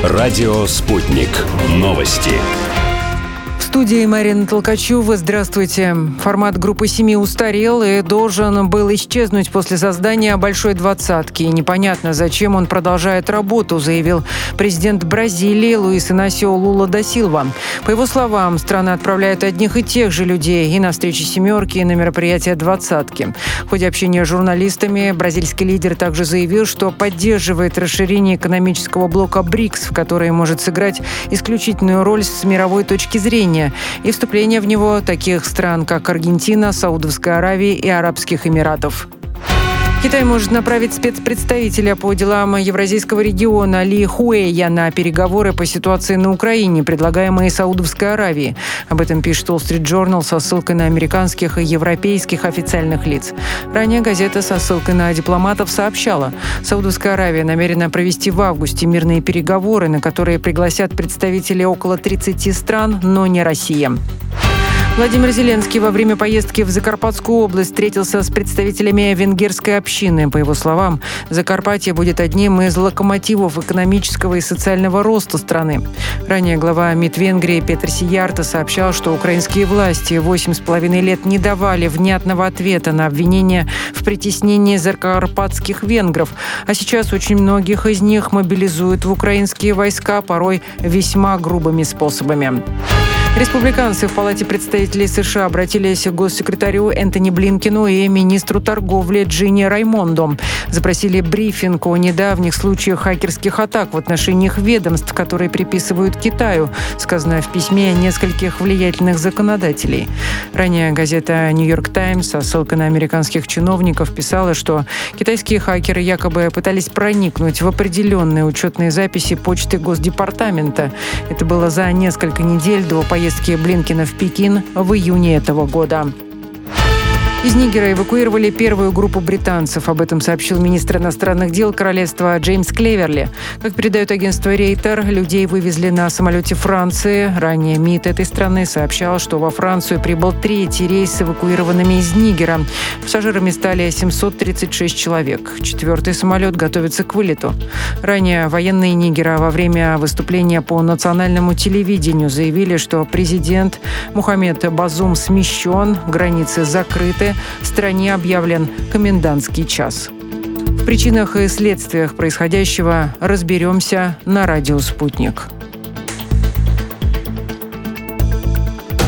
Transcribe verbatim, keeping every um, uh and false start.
Радио «Спутник». Новости. В студии Марина Толкачева. Здравствуйте. Формат группы семи устарел и должен был исчезнуть после создания «Большой двадцатки». И непонятно, зачем он продолжает работу, заявил президент Бразилии Луис Инасио Лула да Силва. По его словам, страна отправляет одних и тех же людей и на встречи «семерки», и на мероприятия «двадцатки». В ходе общения с журналистами бразильский лидер также заявил, что поддерживает расширение экономического блока БРИКС, в который может сыграть исключительную роль с мировой точки зрения, и вступление в него таких стран, как Аргентина, Саудовская Аравия и Арабских Эмиратов. Китай может направить спецпредставителя по делам Евразийского региона Ли Хуэя на переговоры по ситуации на Украине, предлагаемые Саудовской Аравией. Об этом пишет Wall Street Journal со ссылкой на американских и европейских официальных лиц. Ранее газета со ссылкой на дипломатов сообщала, Саудовская Аравия намерена провести в августе мирные переговоры, на которые пригласят представителей около тридцати стран, но не Россия. Владимир Зеленский во время поездки в Закарпатскую область встретился с представителями венгерской общины. По его словам, Закарпатье будет одним из локомотивов экономического и социального роста страны. Ранее глава МИД Венгрии Петр Сиярто сообщал, что украинские власти восемь с половиной лет не давали внятного ответа на обвинения в притеснении закарпатских венгров. А сейчас очень многих из них мобилизуют в украинские войска, порой весьма грубыми способами. Республиканцы в Палате представителей США обратились к госсекретарю Энтони Блинкену и министру торговли Джинни Раймондо. Запросили брифинг о недавних случаях хакерских атак в отношении их ведомств, которые приписывают Китаю, сказано в письме нескольких влиятельных законодателей. Ранее газета «Нью-Йорк Таймс» со ссылкой на американских чиновников писала, что китайские хакеры якобы пытались проникнуть в определенные учетные записи почты Госдепартамента. Это было за несколько недель до поездки поездки Блинкена в Пекин в июне этого года. Из Нигера эвакуировали первую группу британцев. Об этом сообщил министр иностранных дел королевства Джеймс Клеверли. Как передает агентство Рейтер, людей вывезли на самолете Франции. Ранее МИД этой страны сообщал, что во Францию прибыл третий рейс с эвакуированными из Нигера. Пассажирами стали семьсот тридцать шесть человек. Четвертый самолет готовится к вылету. Ранее военные Нигера во время выступления по национальному телевидению заявили, что президент Мухаммед Базум смещен, границы закрыты, в стране объявлен комендантский час. В причинах и следствиях происходящего разберемся на радио «Спутник».